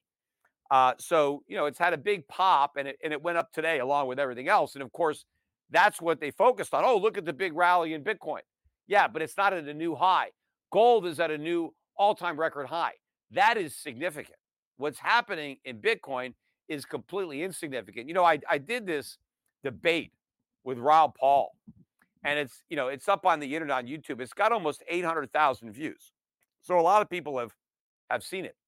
So it's had a big pop and it went up today along with everything else. And of course, that's what they focused on. Oh, look at the big rally in Bitcoin. Yeah, but it's not at a new high. Gold is at a new all-time record high. That is significant. What's happening in Bitcoin is completely insignificant. I did this debate with Raoul Pal, and it's up on the internet on YouTube. It's got almost 800,000 views. So a lot of people have seen it.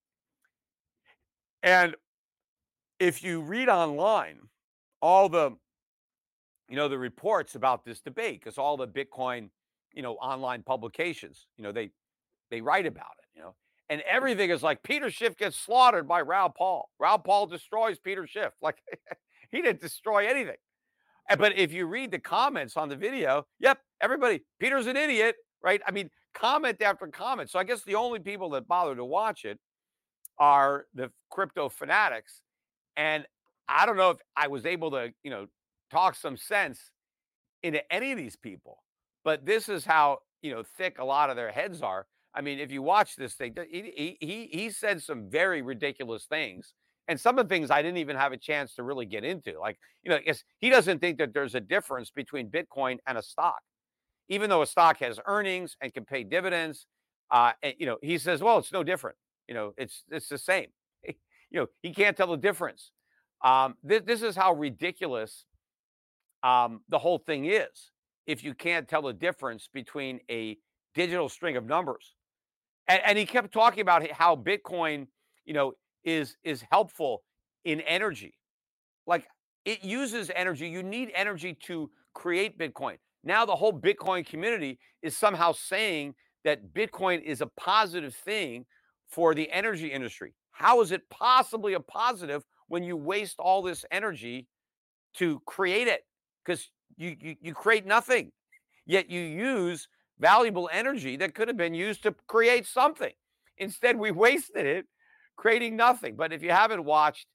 And if you read online all the the reports about this debate, because all the Bitcoin online publications, they write about it, and everything is like Peter Schiff gets slaughtered by Raoul Pal. Raoul Pal destroys Peter Schiff. Like he didn't destroy anything. But if you read the comments on the video, yep, everybody, Peter's an idiot, right? I mean, comment after comment. So I guess the only people that bother to watch it are the crypto fanatics. And I don't know if I was able to, talk some sense into any of these people, but this is how, thick a lot of their heads are. I mean, if you watch this thing, he said some very ridiculous things. And some of the things I didn't even have a chance to really get into. Like, he doesn't think that there's a difference between Bitcoin and a stock, even though a stock has earnings and can pay dividends. He says, well, it's no different. It's the same. He can't tell the difference. This is how ridiculous the whole thing is. If you can't tell the difference between a digital string of numbers, and he kept talking about how Bitcoin, is helpful in energy. Like it uses energy. You need energy to create Bitcoin. Now the whole Bitcoin community is somehow saying that Bitcoin is a positive thing for the energy industry. How is it possibly a positive when you waste all this energy to create it? Because you create nothing, yet you use valuable energy that could have been used to create something. Instead, we wasted it creating nothing. But if you haven't watched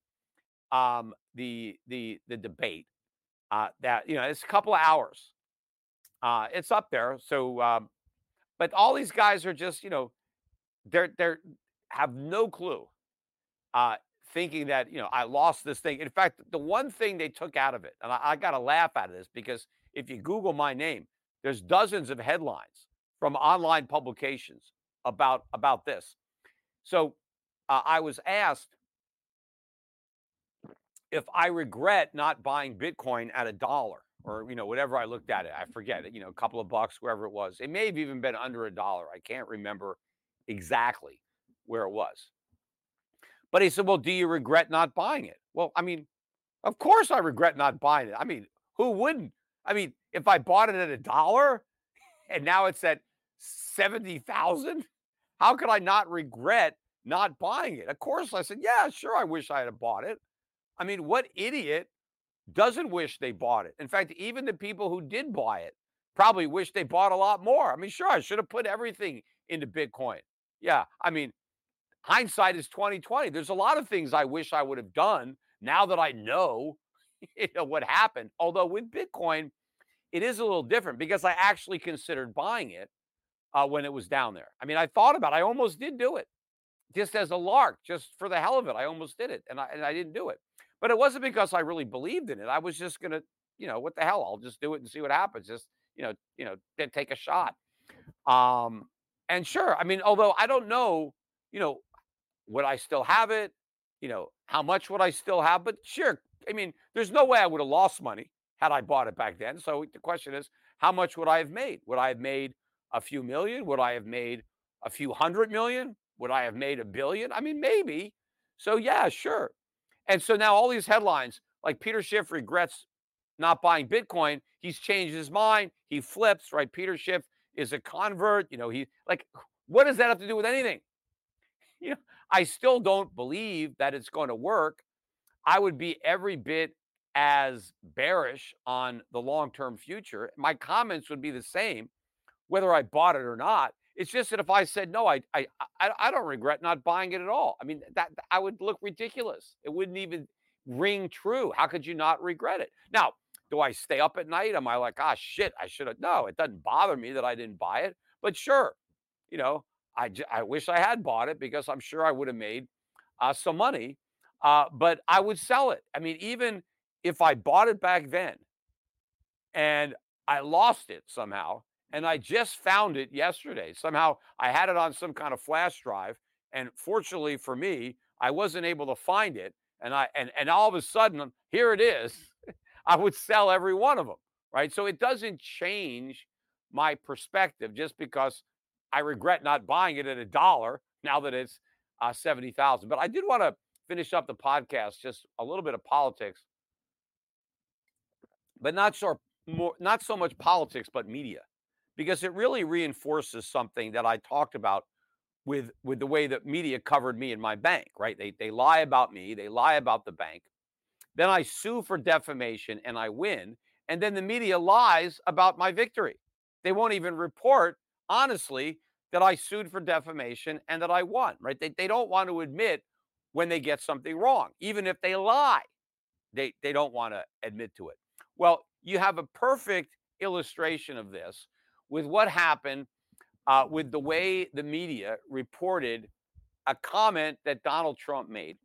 the debate, that it's a couple of hours. It's up there. So, but all these guys are just they're have no clue, thinking that I lost this thing. In fact, the one thing they took out of it, and I got to laugh out of this because if you Google my name, there's dozens of headlines from online publications about this. So I was asked if I regret not buying Bitcoin at $1 or, whatever I looked at it. I forget it, a couple of bucks, wherever it was. It may have even been under $1. I can't remember exactly where it was. But he said, well, do you regret not buying it? Well, I mean, of course I regret not buying it. I mean, who wouldn't? I mean, if I bought it at $1 and now it's at 70,000, how could I not regret not buying it? Of course I said, yeah, sure, I wish I had bought it. I mean, what idiot doesn't wish they bought it? In fact, even the people who did buy it probably wish they bought a lot more. I mean, sure, I should have put everything into Bitcoin. Yeah, I mean, hindsight is 2020. There's a lot of things I wish I would have done now that I know, what happened. Although with Bitcoin, it is a little different because I actually considered buying it when it was down there. I mean, I thought about it. I almost did do it just as a lark, just for the hell of it. I almost did it, and I didn't do it. But it wasn't because I really believed in it. I was just gonna, what the hell? I'll just do it and see what happens. Just, take a shot. And sure, I mean, although I don't know, would I still have it? How much would I still have? But sure, I mean, there's no way I would have lost money had I bought it back then. So the question is, how much would I have made? Would I have made a few million? Would I have made a few hundred million? Would I have made $1 billion? I mean, maybe. So yeah, sure. And so now all these headlines, like Peter Schiff regrets not buying Bitcoin. He's changed his mind. He flips, right? Peter Schiff is a convert. What does that have to do with anything? I still don't believe that it's going to work. I would be every bit as bearish on the long-term future. My comments would be the same, whether I bought it or not. It's just that if I said no, I don't regret not buying it at all. I mean, that I would look ridiculous. It wouldn't even ring true. How could you not regret it? Now, do I stay up at night? Am I like, shit, I should have? No, it doesn't bother me that I didn't buy it. But sure, I wish I had bought it because I'm sure I would have made some money. But I would sell it. I mean, even if I bought it back then and I lost it somehow, and I just found it yesterday. Somehow I had it on some kind of flash drive. And fortunately for me, I wasn't able to find it. And all of a sudden, here it is. I would sell every one of them. Right. So it doesn't change my perspective just because I regret not buying it at $1 now that it's 70,000. But I did want to finish up the podcast, just a little bit of politics, but not so much politics, but media. Because it really reinforces something that I talked about with the way that media covered me and my bank, right? They lie about me. They lie about the bank. Then I sue for defamation and I win. And then the media lies about my victory. They won't even report, honestly, that I sued for defamation and that I won, right? They don't want to admit when they get something wrong. Even if they lie, they don't want to admit to it. Well, you have a perfect illustration of this with what happened with the way the media reported a comment that Donald Trump made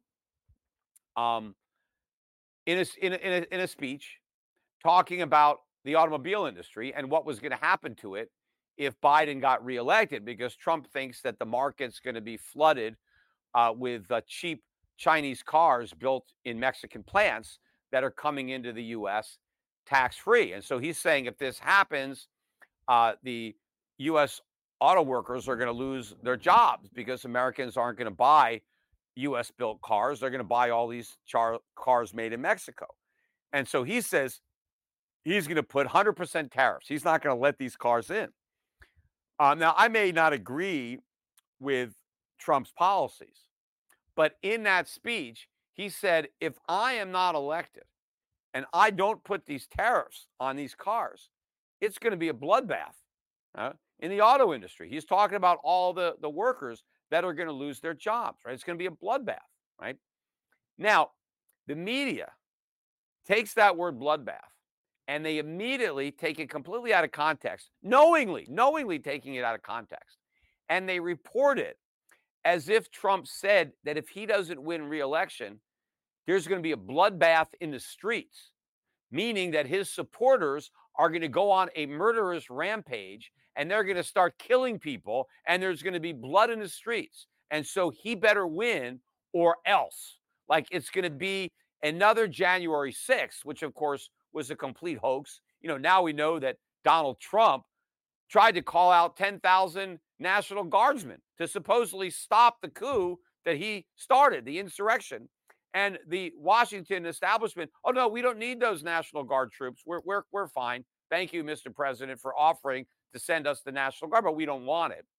in a speech talking about the automobile industry and what was going to happen to it if Biden got reelected, because Trump thinks that the market's going to be flooded with cheap Chinese cars built in Mexican plants that are coming into the U.S. tax-free. And so he's saying if this happens, the U.S. auto workers are going to lose their jobs because Americans aren't going to buy U.S.-built cars. They're going to buy all these cars made in Mexico. And so he says he's going to put 100% tariffs. He's not going to let these cars in. Now, I may not agree with Trump's policies, but in that speech, he said, if I am not elected and I don't put these tariffs on these cars, it's going to be a bloodbath in the auto industry. He's talking about all the workers that are going to lose their jobs, right? It's going to be a bloodbath, right? Now, the media takes that word bloodbath and they immediately take it completely out of context, knowingly taking it out of context. And they report it as if Trump said that if he doesn't win re-election, there's going to be a bloodbath in the streets, meaning that his supporters are going to go on a murderous rampage and they're going to start killing people and there's going to be blood in the streets. And so he better win or else. Like it's going to be another January 6th, which of course was a complete hoax. Now we know that Donald Trump tried to call out 10,000 National Guardsmen to supposedly stop the coup that he started, the insurrection. And the Washington establishment, oh no, we don't need those National Guard troops. We're fine. Thank you, Mr. President, for offering to send us the National Guard, but we don't want it.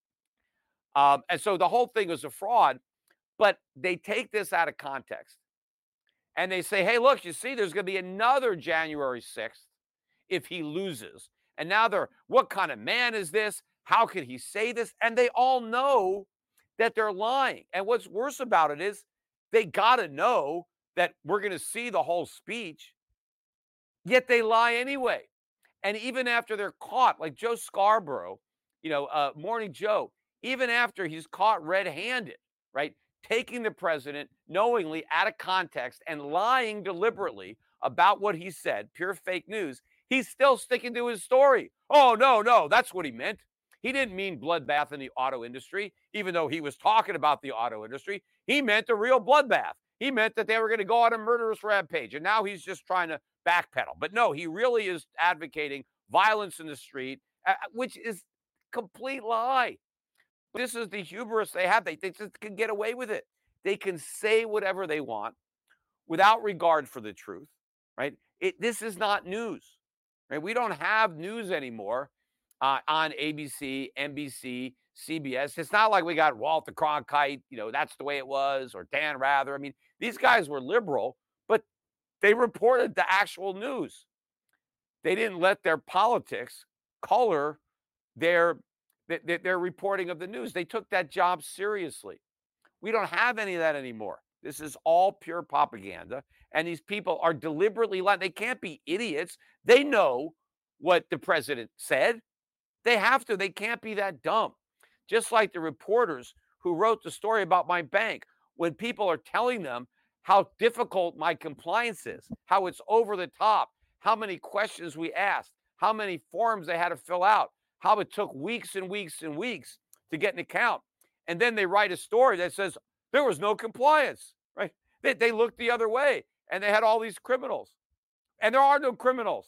And so the whole thing is a fraud. But they take this out of context and they say, hey, look, you see, there's going to be another January 6th if he loses. And now what kind of man is this? How could he say this? And they all know that they're lying. And what's worse about it is they got to know that we're going to see the whole speech, yet they lie anyway. And even after they're caught, like Joe Scarborough, Morning Joe, even after he's caught red-handed, right, taking the president knowingly out of context and lying deliberately about what he said, pure fake news, he's still sticking to his story. Oh, no, that's what he meant. He didn't mean bloodbath in the auto industry, even though he was talking about the auto industry. He meant a real bloodbath. He meant that they were going to go on a murderous rampage. And now he's just trying to backpedal. But no, he really is advocating violence in the street, which is complete lie. This is the hubris they have. They just can get away with it. They can say whatever they want without regard for the truth, right? This is not news, right? We don't have news anymore on ABC, NBC, CBS. It's not like we got Walter Cronkite, that's the way it was, or Dan Rather. I mean, these guys were liberal, but they reported the actual news. They didn't let their politics color their reporting of the news. They took that job seriously. We don't have any of that anymore. This is all pure propaganda. And these people are deliberately lying. They can't be idiots. They know what the president said. They have to. They can't be that dumb. Just like the reporters who wrote the story about my bank, when people are telling them how difficult my compliance is, how it's over the top, how many questions we asked, how many forms they had to fill out, how it took weeks and weeks and weeks to get an account. And then they write a story that says there was no compliance, right? They looked the other way and they had all these criminals. And there are no criminals.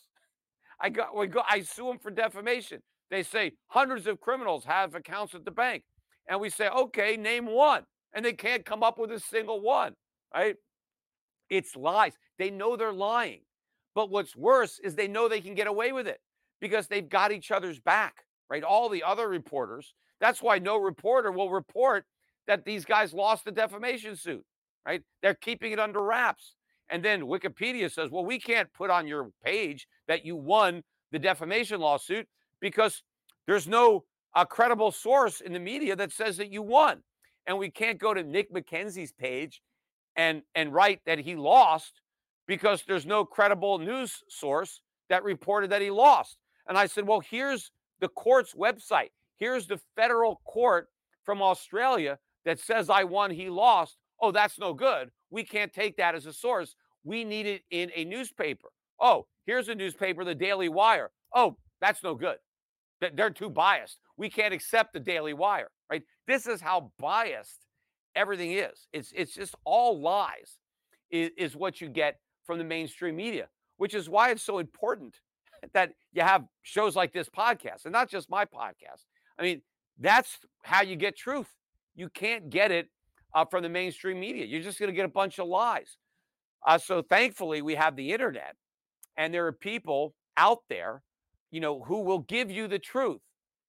I sue them for defamation. They say hundreds of criminals have accounts at the bank. And we say, okay, name one. And they can't come up with a single one, right? It's lies. They know they're lying. But what's worse is they know they can get away with it because they've got each other's back, right? All the other reporters. That's why no reporter will report that these guys lost the defamation suit, right? They're keeping it under wraps. And then Wikipedia says, well, we can't put on your page that you won the defamation lawsuit because there's no credible source in the media that says that you won. And we can't go to Nick McKenzie's page and write that he lost because there's no credible news source that reported that he lost. And I said, well, here's the court's website. Here's the federal court from Australia that says I won, he lost. Oh, that's no good. We can't take that as a source. We need it in a newspaper. Oh, here's a newspaper, the Daily Wire. Oh, that's no good. They're too biased. We can't accept the Daily Wire, right? This is how biased everything is. It's just all lies is what you get from the mainstream media, which is why it's so important that you have shows like this podcast, and not just my podcast. I mean, that's how you get truth. You can't get it from the mainstream media. You're just going to get a bunch of lies. So thankfully, we have the internet, and there are people out there, who will give you the truth,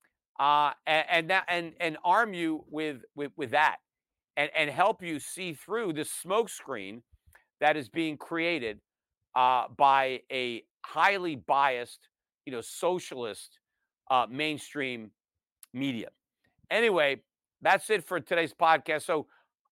and arm you with that, and help you see through the smoke screen that is being created by a highly biased, socialist mainstream media. Anyway, that's it for today's podcast. So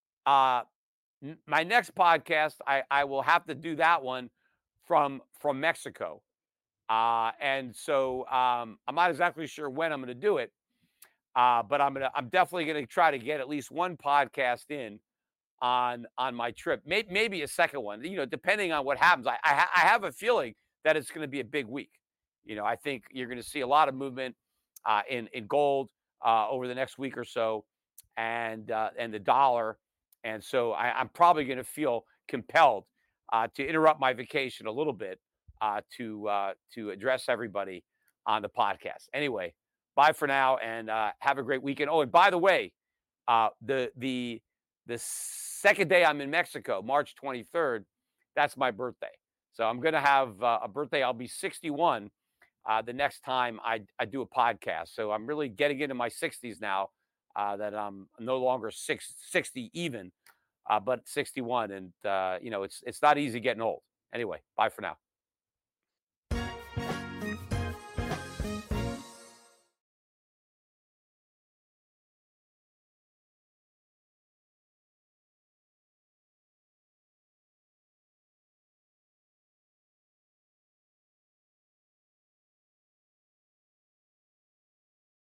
my next podcast, I will have to do that one from Mexico. And so I'm not exactly sure when I'm going to do it, but I'm definitely going to try to get at least one podcast in on my trip, maybe a second one, depending on what happens. I have a feeling that it's going to be a big week. I think you're going to see a lot of movement in gold over the next week or so. and the dollar. And so I'm probably going to feel compelled to interrupt my vacation a little bit to address everybody on the podcast. Anyway, bye for now, and have a great weekend. Oh, and by the way, the second day I'm in Mexico, March 23rd, that's my birthday. So I'm going to have a birthday. I'll be 61 the next time I do a podcast. So I'm really getting into my 60s now that I'm no longer 60 even, but 61. And, it's not easy getting old. Anyway, bye for now.